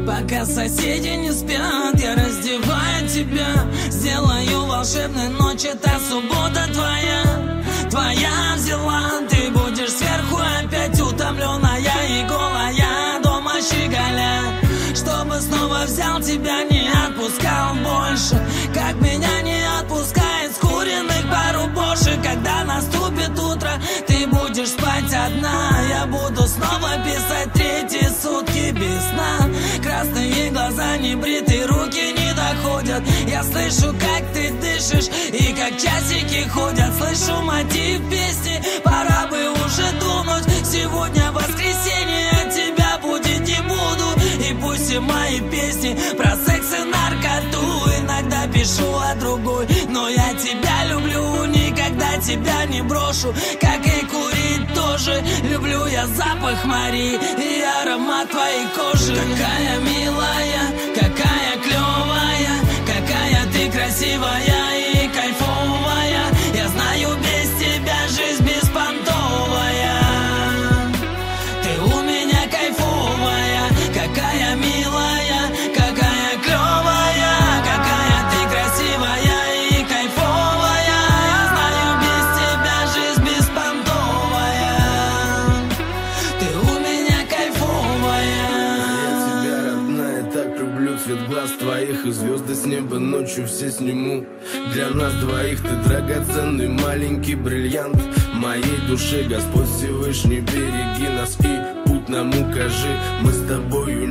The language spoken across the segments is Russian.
Пока соседи не спят, я раздеваю тебя. Сделаю волшебной ночь, это суббота твоя. Твоя взяла, ты будешь сверху опять утомленная и голая, дома щеголя. Чтобы снова взял тебя, не отпускал больше, как меня не отпускает с куриных пару больше. Когда наступит утро, ты будешь спать одна, я буду снова писать третьи сутки без сна. Красные глаза, небритые руки не доходят. Я слышу, как ты дышишь и как часики ходят. Слышу мотив песни, пора бы уже думать. Сегодня воскресенье, от тебя будить не буду. И пусть все мои песни про секс и наркоту. Иногда пишу о другой, но я тебя люблю, никогда тебя не брошу. Как и курить тоже, люблю я запах Мари и аромат твоей кожи. Какая милая, какая клевая, какая ты красивая и кайфовая. Я знаю, без тебя жизнь беспонтовая. Ты у меня кайфовая, какая милая, какая клевая, какая ты красивая и кайфовая. Я знаю, без тебя жизнь беспонтовая. Ты у меня кайфовая. Я тебя, родная, так люблю, цвет глаз твоих и звезды с неба ночью все сниму. Для нас двоих ты драгоценный маленький бриллиант моей души. Господь Всевышний, береги нас и путь нам укажи. Мы с тобой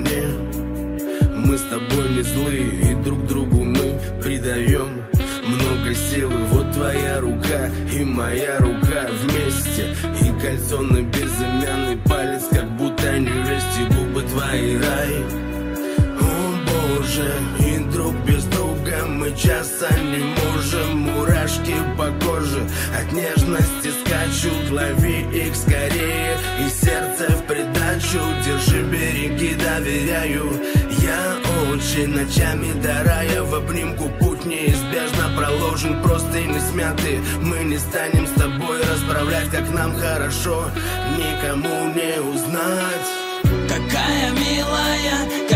не злые, и друг другу мы придаем много силы. Вот твоя рука и моя рука вместе, и кольцо на безымянный палец, как будто невесте губы твои рай. О Боже, и друг без друга мы часа не можем. Мурашки по коже от нежности скачут. Лови их скорее и сердце в придачу. Держи, береги, доверяю. Я очень ночами до рая в обнимку. Путь неизбежно проложен, простыни смяты. Мы не станем с тобой расправлять, как нам хорошо никому не узнать. Какая милая,